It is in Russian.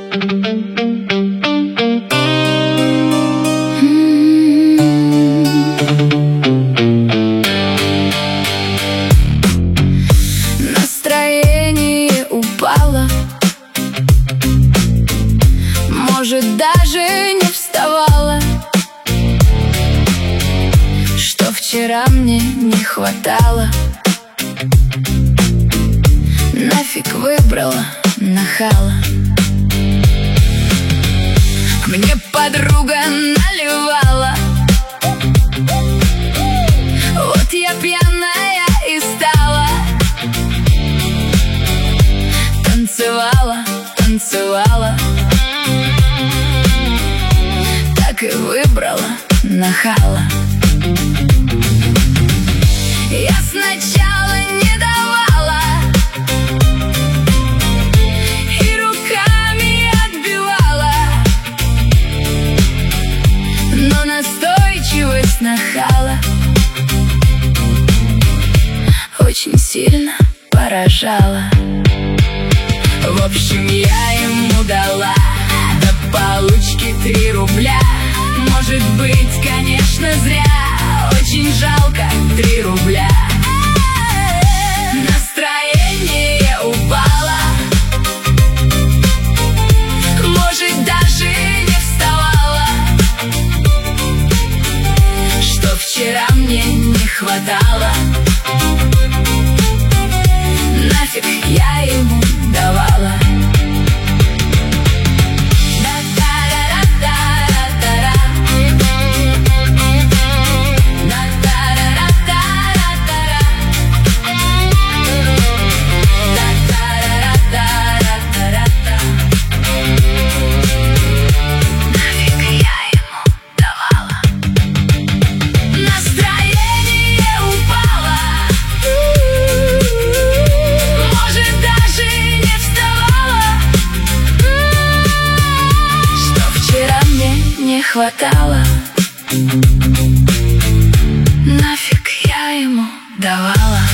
Настроение упало, может, даже не вставала, что вчера мне не хватало. Нафиг выбрала нахала. Мне подруга наливала, вот я пьяная и стала. Танцевала, танцевала, так и выбрала нахала. Я сначала не давала и руками отбивала, но настойчивость нахала очень сильно поражала. В общем, я ему дала до получки 3 рубля. Может быть, конечно, зря, очень жалко 3 рубля. Настроение упало, может, даже не вставала, что вчера мне не хватало. Нафиг я ему давала. Хватало, нафиг я ему давала.